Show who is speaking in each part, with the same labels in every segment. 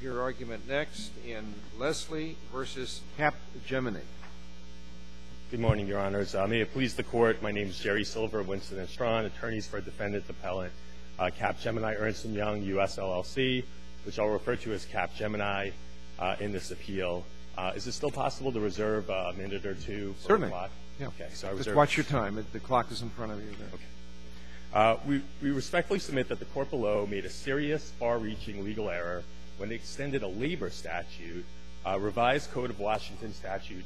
Speaker 1: hear argument next in Leslie v. Capgemini.
Speaker 2: Good morning, Your Honors. May it please the Court, my name is Jerry Silver, Winston & Strawn, attorneys for defendant appellant Capgemini Ernst & Young, U.S. LLC, which I'll refer to as Capgemini in this appeal. Is it still possible to reserve a minute or two for
Speaker 1: Certainly.
Speaker 2: the clock?
Speaker 1: Yeah.
Speaker 2: Okay, so I
Speaker 1: Just
Speaker 2: reserve.
Speaker 1: watch your time. The clock is in front of you there.
Speaker 2: Okay. We respectfully submit that the court below made a serious, far-reaching legal error when it extended a labor statute, revised Code of Washington Statute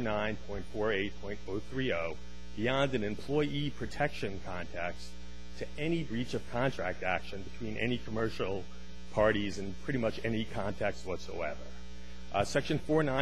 Speaker 2: 49.48.030, beyond an employee protection context to any breach of contract action between any commercial parties in pretty much any context whatsoever. Section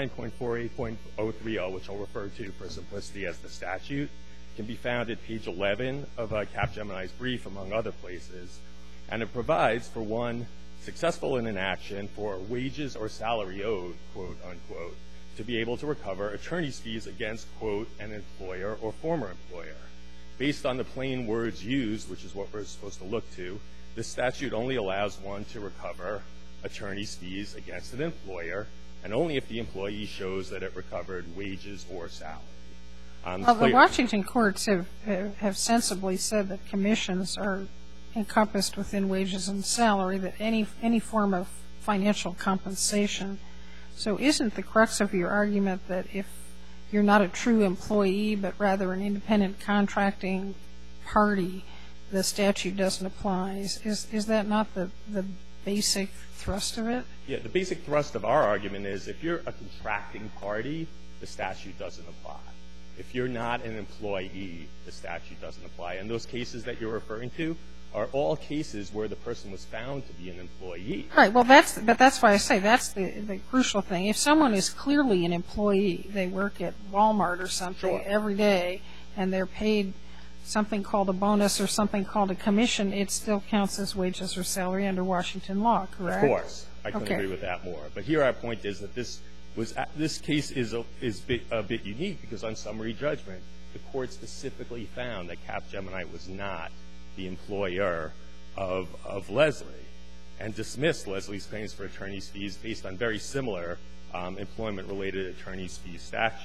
Speaker 2: 49.48.030, which I'll refer to for simplicity as the statute, can be found at page 11 of Capgemini's brief, among other places, and it provides for one successful in an action for wages or salary owed, quote, unquote, to be able to recover attorney's fees against, quote, an employer or former employer. Based on the plain words used, which is what we're supposed to look to, this statute only allows one to recover attorney's fees against an employer, and only if the employee shows that it recovered wages or salary.
Speaker 3: Well, the Washington courts have sensibly said that commissions are encompassed within wages and salary, that any form of financial compensation. So isn't the crux of your argument that if you're not a true employee but rather an independent contracting party, the statute doesn't apply? Is that not the basic thrust of it?
Speaker 2: Yeah, the basic thrust of our argument is if you're a contracting party, the statute doesn't apply. If you're not an employee, the statute doesn't apply. And those cases that you're referring to are all cases where the person was found to be an employee.
Speaker 3: Right. Well, that's why I say that's the crucial thing. If someone is clearly an employee, they work at Walmart or something every day, and they're paid something called a bonus or something called a commission, it still counts as wages or salary under Washington law, correct?
Speaker 2: Of course. I couldn't agree with that more. But here our point is that this case is a bit unique because on summary judgment, the court specifically found that Capgemini was not the employer of Leslie and dismissed Leslie's claims for attorney's fees based on very similar employment-related attorney's fees statutes.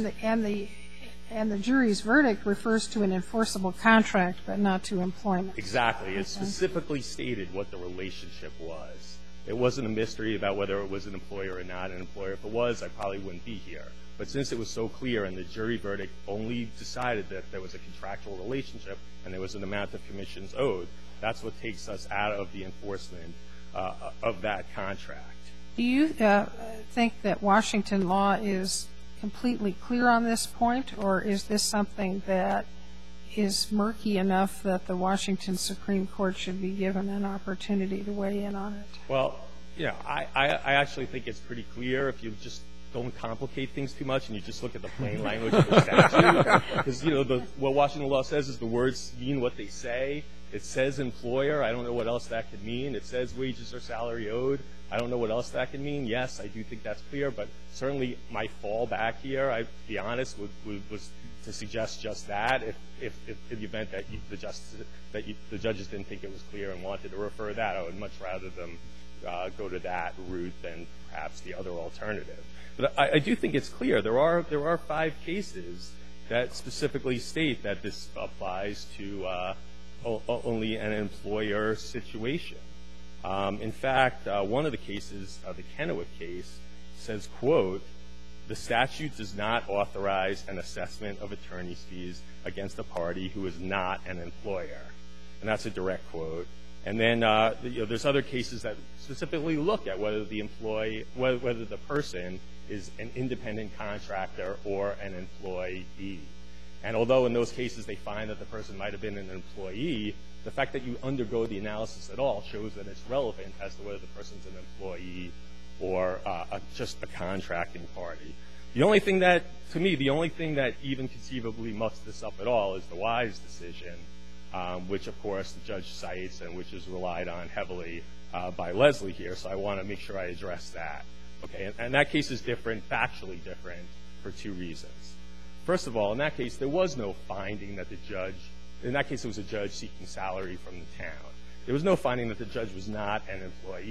Speaker 3: And the jury's verdict refers to an enforceable contract but not to employment.
Speaker 2: Exactly. It specifically stated what the relationship was. It wasn't a mystery about whether it was an employer or not an employer. If it was, I probably wouldn't be here. But since it was so clear and the jury verdict only decided that there was a contractual relationship and there was an amount of commissions owed, that's what takes us out of the enforcement of that contract.
Speaker 3: Do you think that Washington law is completely clear on this point, or is this something that is murky enough that the Washington Supreme Court should be given an opportunity to weigh in on it?
Speaker 2: Well, you know, I actually think it's pretty clear if you just don't complicate things too much and you just look at the plain language of the statute. Because, you know, what Washington law says is the words mean what they say. It says employer. I don't know what else that could mean. It says wages or salary owed. I don't know what else that could mean. Yes, I do think that's clear. But certainly my fallback here, I'll be honest, was to suggest just that. If in the event that the judges didn't think it was clear and wanted to refer that, I would much rather them go to that route than perhaps the other alternative. But I do think it's clear. There are 5 cases that specifically state that this applies to only an employer situation. In fact, one of the cases, the Kennewick case, says, quote, the statute does not authorize an assessment of attorney's fees against a party who is not an employer. And that's a direct quote. And then there's other cases that specifically look at whether the whether the person is an independent contractor or an employee. And although in those cases they find that the person might have been an employee, the fact that you undergo the analysis at all shows that it's relevant as to whether the person's an employee or just a contracting party. The only thing that, to me, the only thing that even conceivably mucks this up at all is the Wise decision, which, of course, the judge cites and which is relied on heavily by Leslie here. So I want to make sure I address that. Okay, and that case is different, factually different, for 2 reasons. First of all, in that case, there was no finding that the judge, in that case it was a judge seeking salary from the town. There was no finding that the judge was not an employee.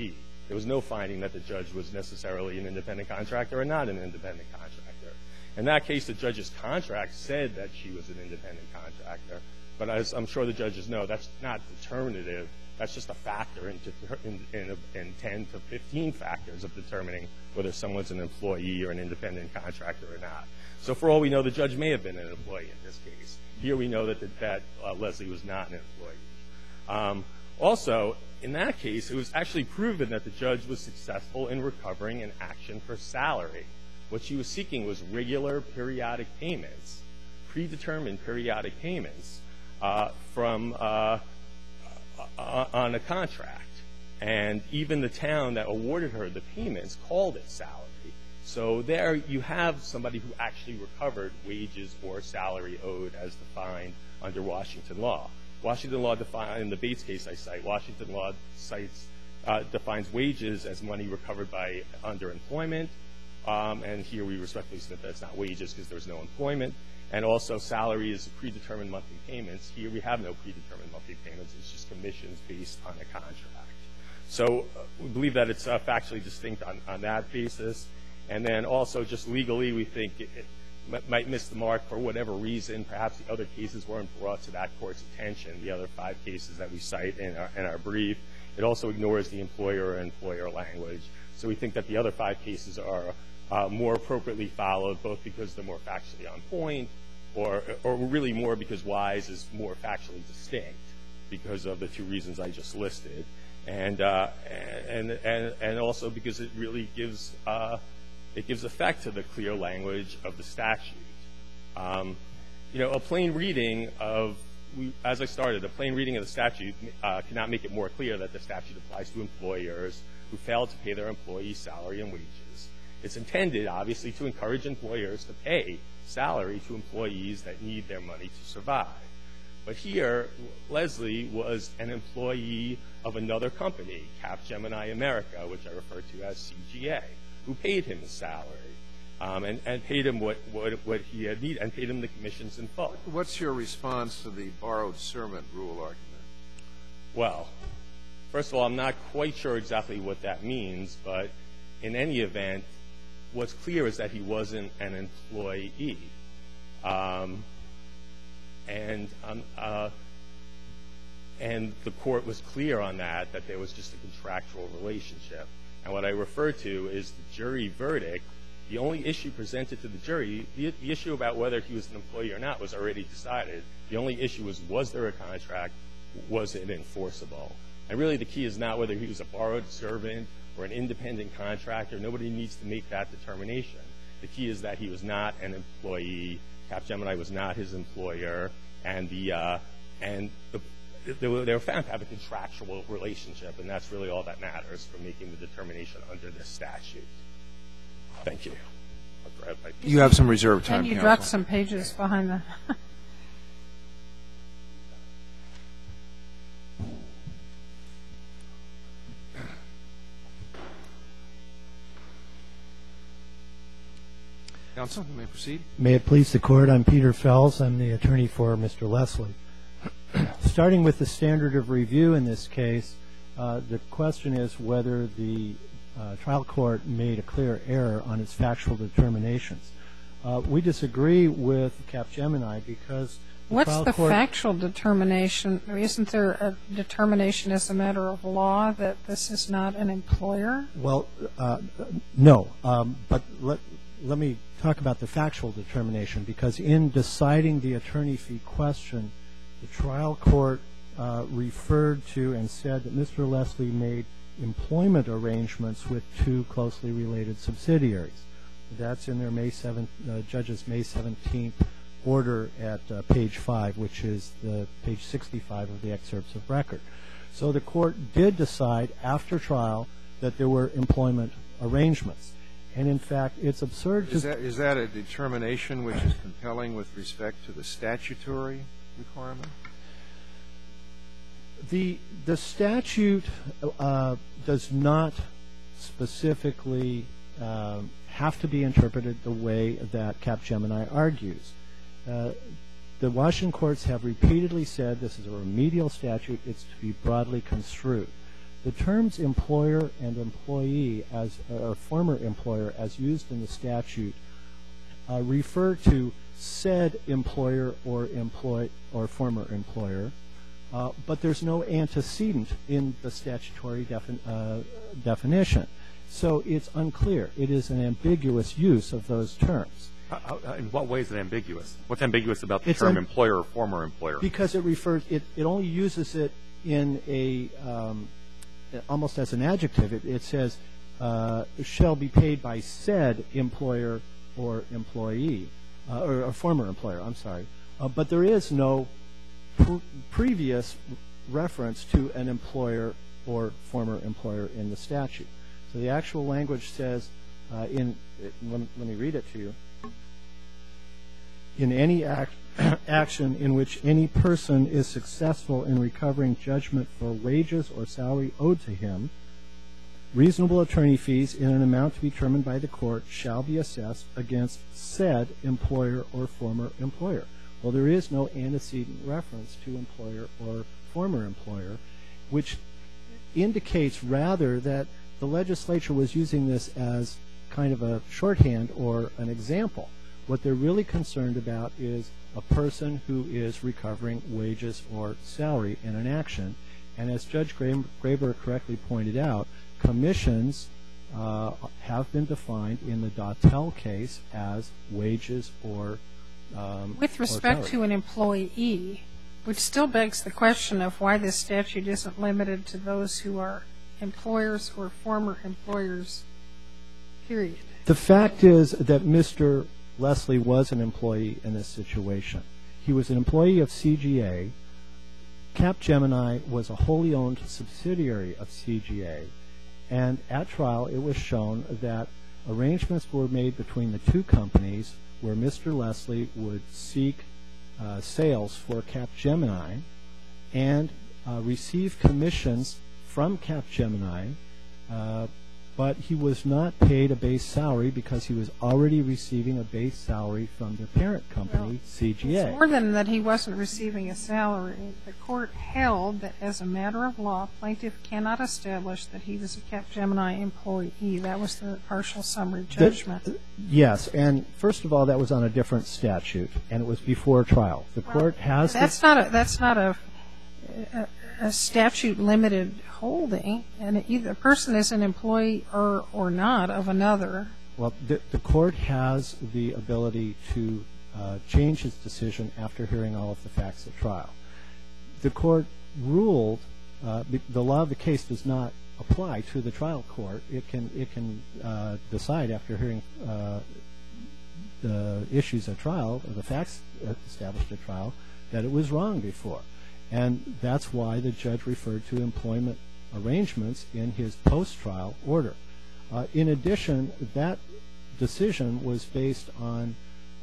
Speaker 2: There was no finding that the judge was necessarily an independent contractor or not an independent contractor. In that case, the judge's contract said that she was an independent contractor. But as I'm sure the judges know, that's not determinative. That's just a factor in 10 to 15 factors of determining whether someone's an employee or an independent contractor or not. So for all we know, the judge may have been an employee in this case. Here we know that Leslie was not an employee. Also, in that case, it was actually proven that the judge was successful in recovering an action for salary. What she was seeking was regular periodic payments, predetermined periodic payments from on a contract. And even the town that awarded her the payments called it salary. So there you have somebody who actually recovered wages or salary owed as defined under Washington law. Washington law in the Bates case I cite, Washington law defines wages as money recovered by underemployment. And here we respectfully submit that it's not wages because there's no employment. And also salary is predetermined monthly payments. Here we have no predetermined monthly payments. It's just commissions based on a contract. So we believe that it's factually distinct on that basis. And then also just legally we think it might miss the mark for whatever reason. Perhaps the other cases weren't brought to that court's attention, the other 5 cases that we cite in our brief. It also ignores the employer language. So we think that the other 5 cases are more appropriately followed, both because they're more factually on point or really more because Wise is more factually distinct because of the 2 reasons I just listed. And also because it really gives effect to the clear language of the statute. A plain reading of, as I started, a plain reading of the statute cannot make it more clear that the statute applies to employers who fail to pay their employees' salary and wages. It's intended, obviously, to encourage employers to pay salary to employees that need their money to survive. But here, Leslie was an employee of another company, Capgemini America, which I refer to as CGA, who paid him his salary and paid him what he had needed and paid him the commissions in full.
Speaker 1: What's your response to the borrowed servant rule argument?
Speaker 2: Well, first of all, I'm not quite sure exactly what that means, but in any event, what's clear is that he wasn't an employee. And the court was clear on that there was just a contractual relationship. And what I refer to is the jury verdict. The only issue presented to the jury, the issue about whether he was an employee or not was already decided. The only issue was there a contract? Was it enforceable? And really the key is not whether he was a borrowed servant or an independent contractor. Nobody needs to make that determination. The key is that he was not an employee. Capgemini was not his employer. And they were found to have a contractual relationship, and that's really all that matters for making the determination under this statute. Thank you.
Speaker 1: You have some reserved time,
Speaker 3: and you
Speaker 1: counsel.
Speaker 3: dropped some pages behind the...
Speaker 1: Counsel, you may proceed.
Speaker 4: May it please the Court, I'm Peter Fells. I'm the attorney for Mr. Leslie. Starting with the standard of review in this case, the question is whether the trial court made a clear error on its factual determinations. We disagree with Capgemini because the trial court... What's the
Speaker 3: factual determination? Isn't there a determination as a matter of law that this is not an employer?
Speaker 4: Well, no. But let me talk about the factual determination, because in deciding the attorney fee question, the trial court referred to and said that Mr. Leslie made employment arrangements with 2 closely related subsidiaries. That's in their judge's May 17th order at page 5, which is the page 65 of the excerpts of record. So the court did decide after trial that there were employment arrangements. And, in fact, it's absurd to...
Speaker 1: Is that a determination which is compelling with respect to the statutory requirement?
Speaker 4: The statute does not specifically have to be interpreted the way that Capgemini argues. The Washington courts have repeatedly said this is a remedial statute. It's to be broadly construed. The terms employer and employee, or former employer, as used in the statute, refer to said employer or former employer, but there's no antecedent in the statutory definition. So it's unclear. It is an ambiguous use of those terms.
Speaker 5: In what way is it ambiguous? What's ambiguous about the term employer or former employer?
Speaker 4: Because it only uses it in almost as an adjective. It says shall be paid by said employer or employee, or former employer, I'm sorry. But there is no previous reference to an employer or former employer in the statute. So the actual language says, let me read it to you. In any action in which any person is successful in recovering judgment for wages or salary owed to him, reasonable attorney fees in an amount to be determined by the court shall be assessed against said employer or former employer. Well, there is no antecedent reference to employer or former employer, which indicates rather that the legislature was using this as kind of a shorthand or an example. What they're really concerned about is a person who is recovering wages or salary in an action. And as Judge Graber correctly pointed out, commissions have been defined in the Dautel case as wages or
Speaker 3: with respect to an employee, which still begs the question of why this statute isn't limited to those who are employers or former employers, period.
Speaker 4: The fact is that Mr. Leslie was an employee in this situation. He was an employee of CGA. Capgemini was a wholly owned subsidiary of CGA. And at trial, it was shown that arrangements were made between the two companies where Mr. Leslie would seek sales for Capgemini and receive commissions from Capgemini, but he was not paid a base salary because he was already receiving a base salary from the parent company, CGA.
Speaker 3: It's more than that he wasn't receiving a salary. The court held that as a matter of law, plaintiff cannot establish that he was a Capgemini employee. That was the partial summary judgment.
Speaker 4: Yes, and first of all, that was on a different statute, and it was before trial. The court has
Speaker 3: that's not a statute-limited holding, and either a person is an employee or not of another.
Speaker 4: Well, the court has the ability to change its decision after hearing all of the facts at trial. The court ruled the law of the case does not apply to the trial court. It can decide after hearing the issues at trial, or the facts established at trial, that it was wrong before. And that's why the judge referred to employment arrangements in his post-trial order. In addition, that decision was based on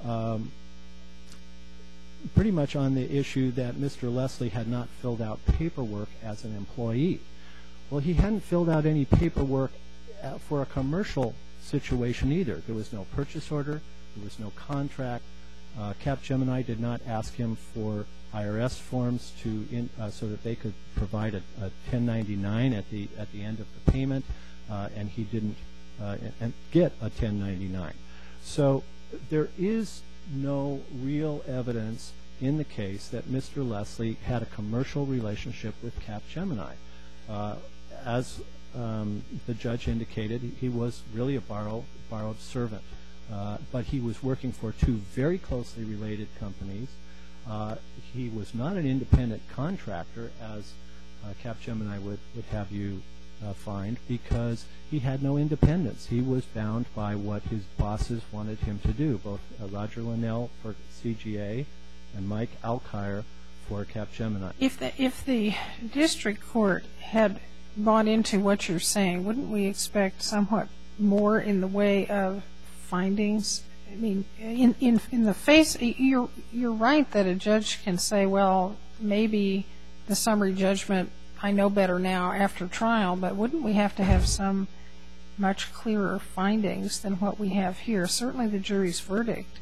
Speaker 4: pretty much on the issue that Mr. Leslie had not filled out paperwork as an employee. Well, he hadn't filled out any paperwork for a commercial situation either. There was no purchase order. There was no contract. Capgemini did not ask him for IRS forms so that they could provide a 1099 at the end of the payment, and he didn't get a 1099. So there is no real evidence in the case that Mr. Leslie had a commercial relationship with Capgemini. As the judge indicated, he was really a borrowed servant, but he was working for two very closely related companies. He was not an independent contractor, as Capgemini would have you find, because he had no independence. He was bound by what his bosses wanted him to do, both Roger Linnell for CGA and Mike Alkire for Capgemini.
Speaker 3: If the district court had bought into what you're saying, wouldn't we expect somewhat more in the way of findings? I mean, in the face, you're right that a judge can say, well, maybe the summary judgment, I know better now after trial, but wouldn't we have to have some much clearer findings than what we have here? Certainly the jury's verdict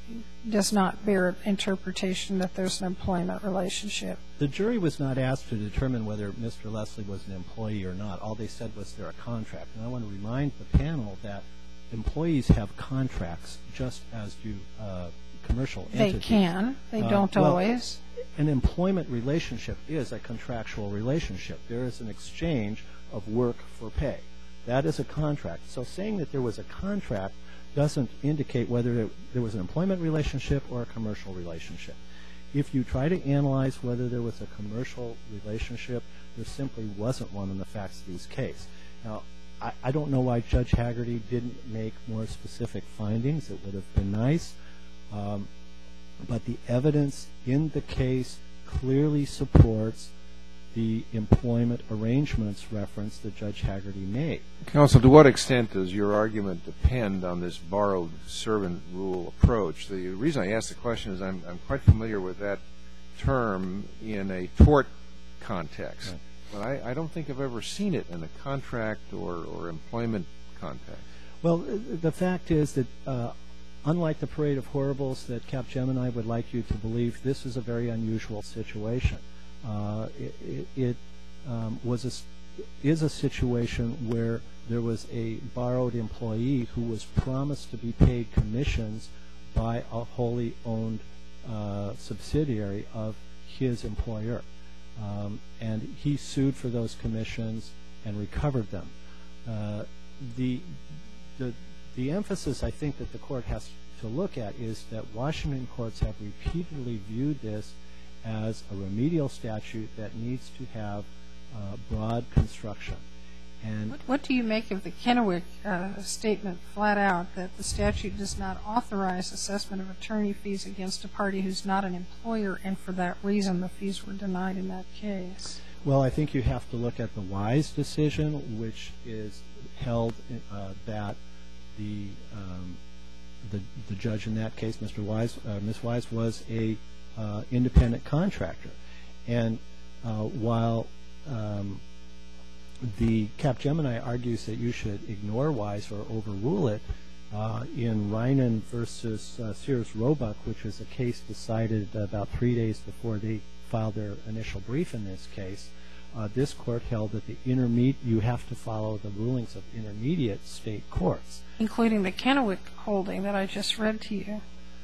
Speaker 3: does not bear interpretation that there's an employment relationship.
Speaker 4: The jury was not asked to determine whether Mr. Leslie was an employee or not. All they said was there a contract. And I want to remind the panel that employees have contracts just as do commercial entities.
Speaker 3: They can. They don't always.
Speaker 4: An employment relationship is a contractual relationship. There is an exchange of work for pay. That is a contract. So saying that there was a contract doesn't indicate whether there was an employment relationship or a commercial relationship. If you try to analyze whether there was a commercial relationship, there simply wasn't one in the facts of this case. Now, I don't know why Judge Haggerty didn't make more specific findings. It would have been nice. But the evidence in the case clearly supports the employment arrangements reference that Judge Haggerty made.
Speaker 1: Counsel, to what extent does your argument depend on this borrowed servant rule approach? The reason I ask the question is I'm quite familiar with that term in a tort context. Right. But I don't think I've ever seen it in a contract or employment context. Well,
Speaker 4: the fact is that unlike the parade of horribles that Capgemini would like you to believe, this is a very unusual situation. It is a situation where there was a borrowed employee who was promised to be paid commissions by a wholly owned subsidiary of his employer. And he sued for those commissions and recovered them. The emphasis I think that the court has to look at is that Washington courts have repeatedly viewed this as a remedial statute that needs to have broad construction. And
Speaker 3: what do you make of the Kennewick statement flat out that the statute does not authorize assessment of attorney fees against a party who's not an employer, and for that reason the fees were denied in that case?
Speaker 4: Well, I think you have to look at the Wise decision, which is held that the judge in that case, Ms. Wise, was a independent contractor. And while the Capgemini argues that you should ignore Wise or overrule it, in Reinen versus Sears Roebuck, which is a case decided about 3 days before they filed their initial brief in this case, this court held that you have to follow the rulings of intermediate state courts.
Speaker 3: Including the Kennewick holding that I just read to you,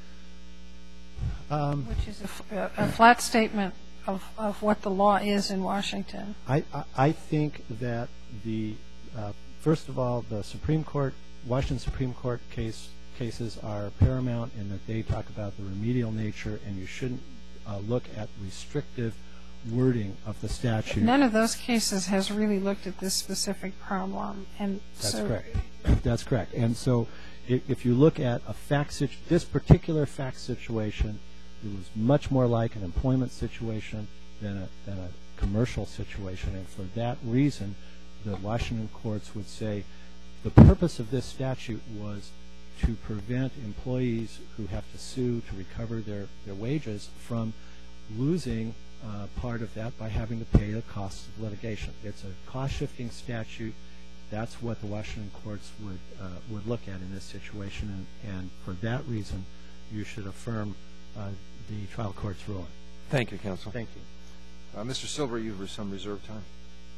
Speaker 3: which is a flat statement of what the law is in Washington.
Speaker 4: I think that first of all, the Supreme Court, Washington Supreme Court cases are paramount in that they talk about the remedial nature, and you shouldn't look at restrictive wording of the statute.
Speaker 3: None of those cases has really looked at this specific problem. And
Speaker 4: that's correct. That's correct. And so if you look at this particular fact situation, it was much more like an employment situation than a commercial situation. And for that reason, the Washington courts would say the purpose of this statute was to prevent employees who have to sue to recover their wages from losing part of that by having to pay the costs of litigation. It's a cost-shifting statute. That's what the Washington courts would look at in this situation, and for that reason, you should affirm the trial court's ruling.
Speaker 1: Thank you, counsel.
Speaker 4: Thank you.
Speaker 1: Mr. Silver, you have some reserved time.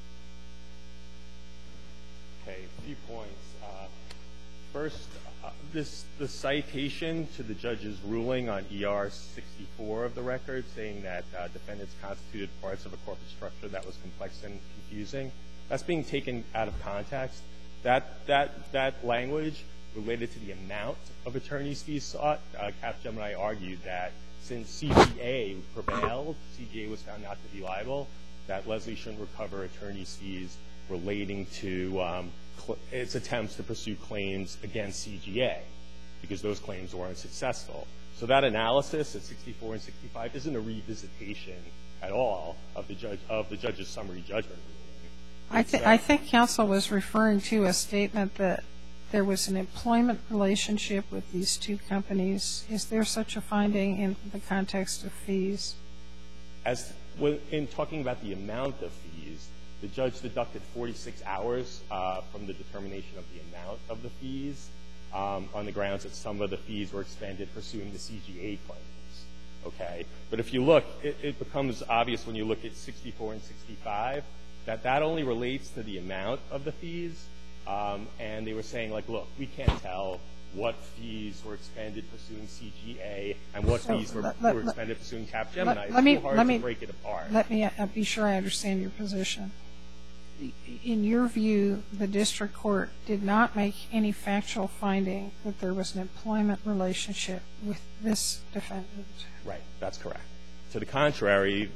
Speaker 2: Okay, a few points. First, the citation to the judge's ruling on ER 64 of the record, saying that defendants constituted parts of a corporate structure that was complex and confusing, that's being taken out of context. That language related to the amount of attorney's fees sought. Capgemini argued that since CGA prevailed, CGA was found not to be liable, that Leslie shouldn't recover attorney's fees relating to its attempts to pursue claims against CGA, because those claims weren't successful. So that analysis at 64 and 65 isn't a revisitation at all of the judge's summary judgment ruling.
Speaker 3: I think counsel was referring to a statement that there was an employment relationship with these two companies. Is there such a finding in the context of fees?
Speaker 2: In talking about the amount of fees, the judge deducted 46 hours from the determination of the amount of the fees. on the grounds that some of the fees were expended pursuing the CGA claims. Okay? But if you look, it becomes obvious when you look at 64 and 65 that that only relates to the amount of the fees. And they were saying, like, look, we can't tell what fees were expended pursuing CGA and what fees were expended pursuing Capgemini. It's too hard to break it apart.
Speaker 3: Let me be sure I understand your position. In your view, the district court did not make any factual finding that there was an employment relationship with this defendant.
Speaker 2: Right. That's correct. To the contrary,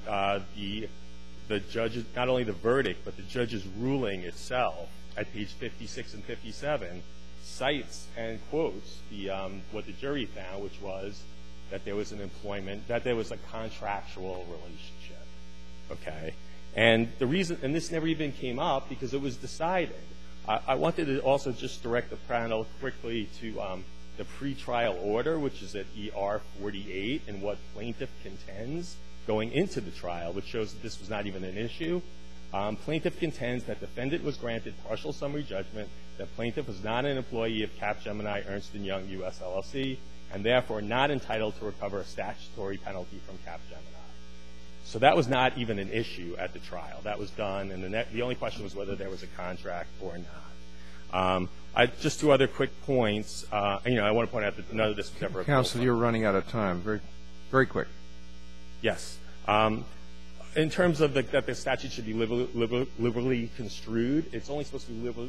Speaker 2: the judge's, not only the verdict, but the judge's ruling itself at page 56 and 57 cites and quotes what the jury found, which was that there was an employment, that there was a contractual relationship. Okay? And the reason, and this never even came up because it was decided. I wanted to also just direct the panel quickly to the pretrial order, which is at ER 48, and what plaintiff contends going into the trial, which shows that this was not even an issue. Plaintiff contends that defendant was granted partial summary judgment, that plaintiff was not an employee of Capgemini Ernst & Young U.S. LLC, and therefore not entitled to recover a statutory penalty from Capgemini. So that was not even an issue at the trial. That was done, and the only question was whether there was a contract or not. Just two other quick points. I want to point out that none of this was ever.
Speaker 1: Counsel, you're running out of time. Very, very quick.
Speaker 2: Yes. In terms of that the statute should be liberally construed, it's only supposed to be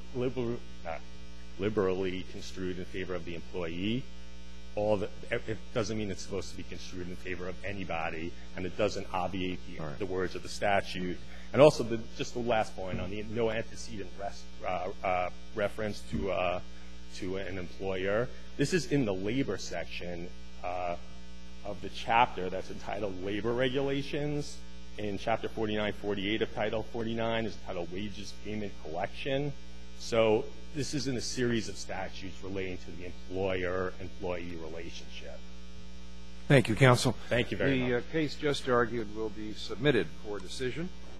Speaker 2: liberally construed in favor of the employee. It doesn't mean it's supposed to be construed in favor of anybody, and it doesn't obviate the words of the statute. And also, just the last point on the no antecedent reference to an employer. This is in the labor section of the chapter that's entitled Labor Regulations. In Chapter 4948 of Title 49 is entitled Wages Payment Collection. So this is in a series of statutes relating to the employer-employee relationship.
Speaker 1: Thank you, counsel.
Speaker 2: Thank you very much.
Speaker 1: The case just argued will be submitted for decision.